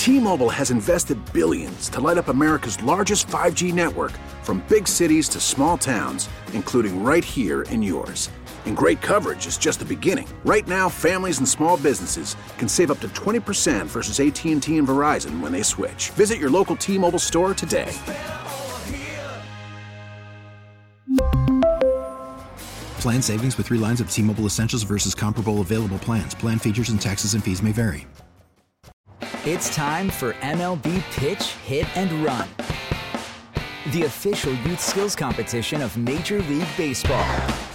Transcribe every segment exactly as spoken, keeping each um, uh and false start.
T-Mobile has invested billions to light up America's largest five G network, from big cities to small towns, including right here in yours. And great coverage is just the beginning. Right now, families and small businesses can save up to twenty percent versus A T and T and Verizon when they switch. Visit your local T-Mobile store today. Plan savings with three lines of T-Mobile Essentials versus comparable available plans. Plan features and taxes and fees may vary. It's time for M L B Pitch, Hit, and Run, the official youth skills competition of Major League Baseball.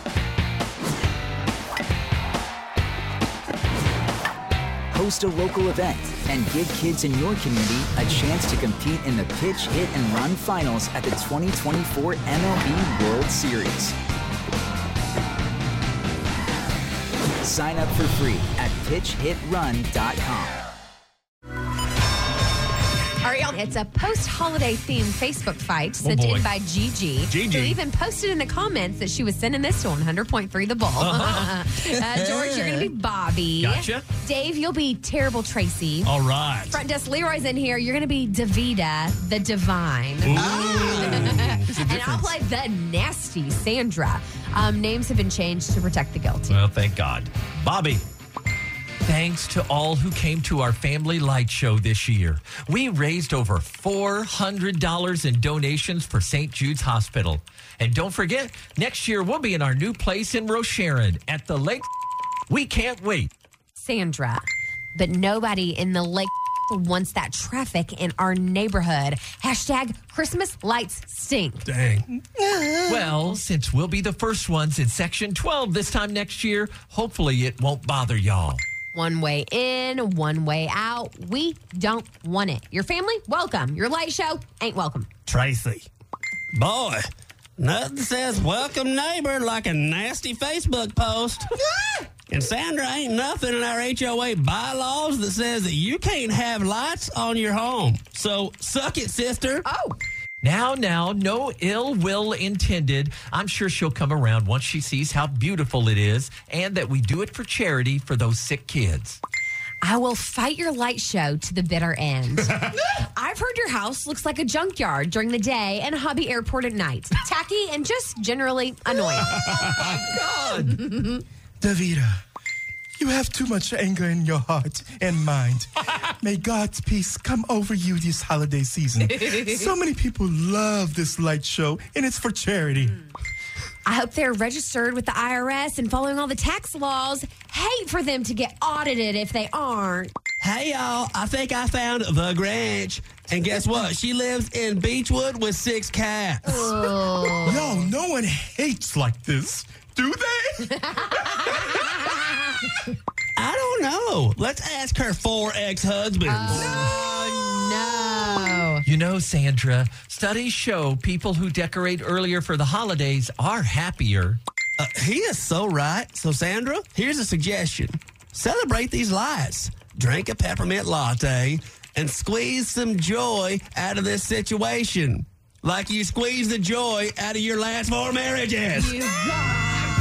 Host a local event and give kids in your community a chance to compete in the Pitch, Hit, and Run finals at the twenty twenty-four M L B World Series. Sign up for free at pitch hit run dot com. All right, y'all. It's a post-holiday themed Facebook fight sent oh in by Gigi. Gigi. Who even posted in the comments that she was sending this to one hundred point three The Bull. Uh-huh. uh, George, you're going to be Bobby. Gotcha. Dave, you'll be Terrible Tracy. All right. Front desk Leroy's in here. You're going to be Davida, the Divine. And I'll play the Nasty Sandra. Um, names have been changed to protect the guilty. Well, thank God. Bobby, thanks to all who came to our Family Light Show this year. We raised over four hundred dollars in donations for Saint Jude's Hospital. And don't forget, next year we'll be in our new place in Rocheron at the lake. We can't wait. Sandra, but nobody in the lake wants that traffic in our neighborhood. Hashtag Christmas lights stink. Dang. Well, since we'll be the first ones in Section twelve this time next year, hopefully it won't bother y'all. One way in, one way out. We don't want it. Your family, welcome. Your light show ain't welcome. Tracy. Boy, nothing says welcome neighbor like a nasty Facebook post. And Sandra, ain't nothing in our H O A bylaws that says that you can't have lights on your home. So suck it, sister. Oh. Now, now, no ill will intended. I'm sure she'll come around once she sees how beautiful it is and that we do it for charity for those sick kids. I will fight your light show to the bitter end. I've heard your house looks like a junkyard during the day and a hobby airport at night. Tacky and just generally annoying. Oh, my God. Davida, you have too much anger in your heart and mind. May God's peace come over you this holiday season. So many people love this light show, and it's for charity. I hope they're registered with the I R S and following all the tax laws. Hate for them to get audited if they aren't. Hey, y'all, I think I found the Grinch. And guess what? She lives in Beechwood with six cats. Oh. No, no one hates like this. Do they? I don't know. Let's ask her four ex-husbands. Oh, no. You know, Sandra, studies show people who decorate earlier for the holidays are happier. Uh, he is so right. So, Sandra, here's a suggestion. Celebrate these lights. Drink a peppermint latte and squeeze some joy out of this situation. Like you squeeze the joy out of your last four marriages. You guys.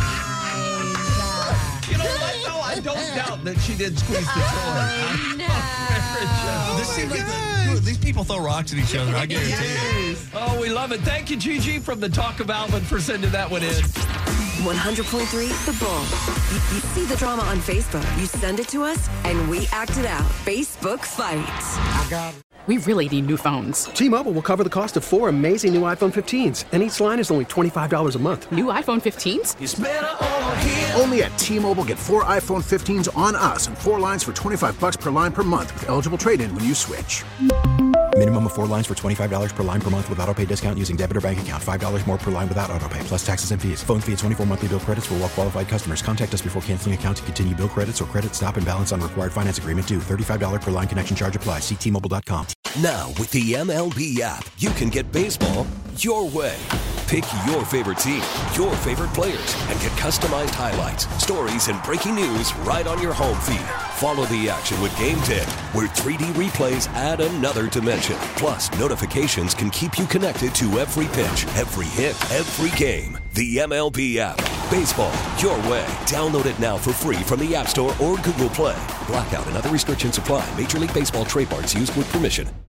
You know what, though? I don't doubt that she did squeeze the Oh, joy. no. This seems like the, these people throw rocks at each other, I guarantee you. Oh, we love it. Thank you, Gigi, from the Talk of Alvin for sending that one in. one hundred point three The Bull. You, you see the drama on Facebook. You send it to us, and we act it out. Facebook Fight. I got it. We really need new phones. T-Mobile will cover the cost of four amazing new iPhone fifteens, and each line is only twenty-five dollars a month. New iPhone fifteens? It's better over here. Only at T-Mobile, get four iPhone fifteens on us and four lines for twenty-five bucks per line per month with eligible trade-in when you switch. Minimum of four lines for twenty-five dollars per line per month with autopay discount using debit or bank account. five dollars more per line without autopay, plus taxes and fees. Phone fee at twenty-four monthly bill credits for well-qualified customers. Contact us before canceling account to continue bill credits or credit stop and balance on required finance agreement due. thirty-five dollars per line connection charge applies. See T Mobile dot com. Now, with the M L B app, you can get baseball your way. Pick your favorite team, your favorite players, and get customized highlights, stories, and breaking news right on your home feed. Follow the action with Game ten, where three D replays add another dimension. Plus, notifications can keep you connected to every pitch, every hit, every game. The M L B app. Baseball, your way. Download it now for free from the App Store or Google Play. Blackout and other restrictions apply. Major League Baseball trademarks used with permission.